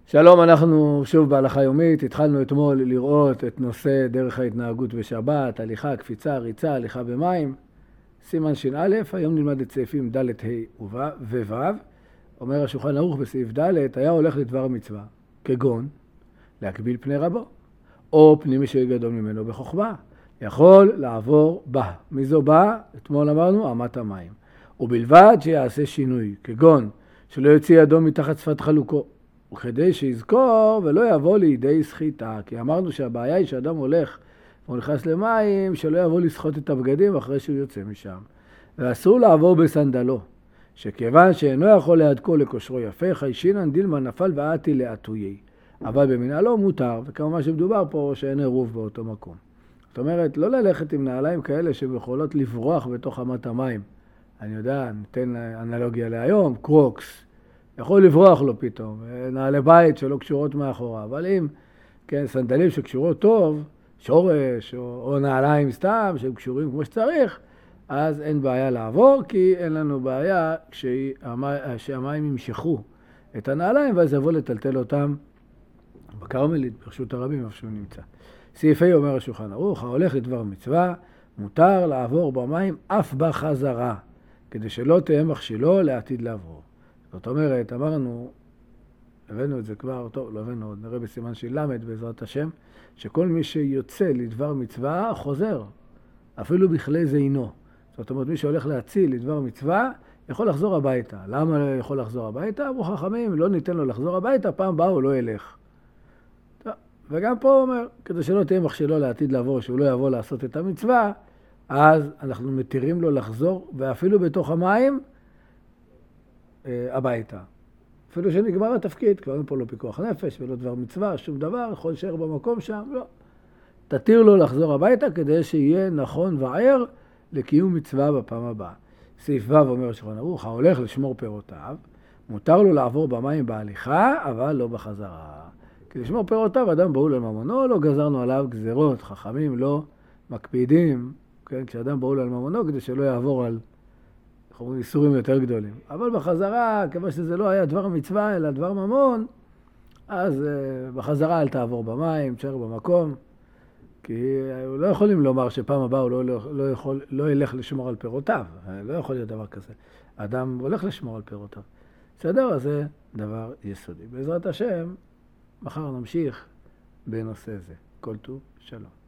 שלום, אנחנו שוב בהלכה יומית. התחלנו אתמול לראות את נושא דרך ההתנהגות בשבת, הליכה, קפיצה, ריצה, הליכה במים. סימן ש"א, היום נלמד את סעיפים ד' ה' וו'. אומר השולחן ערוך בסעיף ד', היה הולך לדבר מצווה, כגון להקביל פני רבו, או פני מי שגדול ממנו בחוכמה, יכול לעבור בה. מי זו בה? אתמול אמרנו, אמת המים. ובלבד שיעשה שינוי, כגון שלא יוציא ידו מתחת שפת חלוקו, וכדי שיזכור ולא יבוא לידי סחיטה. כי אמרנו שהבעיה היא שאדם הולך והוא נכנס למים, שלא יבוא לסחוט את הבגדים אחרי שהוא יוצא משם. ואסור לעבור בסנדלו, שכיוון שאינו יכול להדקו לכושרו יפה, חיישינן דילמה נפל ועתי לעתויי. אבל במנהלו מותר, וכמובן שמדובר פה שאין עירוב באותו מקום. זאת אומרת, לא ללכת עם נעליים כאלה שיכולות לברוח בתוך אמת המים. אני יודע, ניתן אנלוגיה להיום, קרוקס. יכול לברוח לו פתאום, נעלי בית שלא קשורות מאחורה, אבל אם, כן, סנדלים שקשורות טוב, שורש או נעליים סתם שהם קשורים כמו שצריך, אז אין בעיה לעבור, כי אין לנו בעיה שהמים ימשכו את הנעליים, ואז יבוא לטלטל אותם בכרמלית, ברשות הרבים, איפה שהוא נמצא. סעיפי אומר השולחן ערוך, ההולך לדבר מצווה, מותר לעבור במים אף בחזרה, כדי שלא תהיה מכשילו לעתיד לעבור. זאת אומרת, אמרנו, הבאנו את זה כבר, טוב, לא הבאנו, עוד נראה בסימן של למד בעזרת השם, שכל מי שיוצא לדבר מצווה חוזר, אפילו בכלי זינו. זאת אומרת, מי שהולך להציל לדבר מצווה, יכול לחזור הביתה. למה לא יכול לחזור הביתה? אמרו חכמים, לא ניתן לו לחזור הביתה, פעם באה הוא לא ילך. טוב, וגם פה הוא אומר, כדי שלא תהיה מכשילו לעתיד לעבור, שהוא לא יבוא לעשות את המצווה, אז אנחנו מתירים לו לחזור, ואפילו בתוך המים, הביתה. אפילו שנגמר התפקיד, כבר אין פה לא פיקוח נפש ולא דבר מצווה, שום דבר, יכול להישאר במקום שם, לא. תתיר לו לחזור הביתה כדי שיהיה נכון וער לקיום מצווה בפעם הבאה. סעיף ו' אומר השולחן ערוך, ההולך לשמור פירותיו, מותר לו לעבור במים בהליכה, אבל לא בחזרה. כי לשמור פירותיו, אדם בהול על ממונו, לא גזרנו עליו גזרות, חכמים לא מקפידים, כן? כשאדם בהול על ממונו, כדי שלא יעבור על איסורים יותר גדולים. אבל בחזרה, כיוון שזה לא היה דבר מצווה, אלא דבר ממון, אז בחזרה אל תעבור במים, תשאר במקום, כי לא יכולים לומר שפעם הבאה הוא לא ילך לשמור על פירותיו. לא יכול להיות דבר כזה. האדם הולך לשמור על פירותיו. בסדר? אז זה דבר יסודי. בעזרת השם, מחר נמשיך בנושא זה. כל טוב, שלום.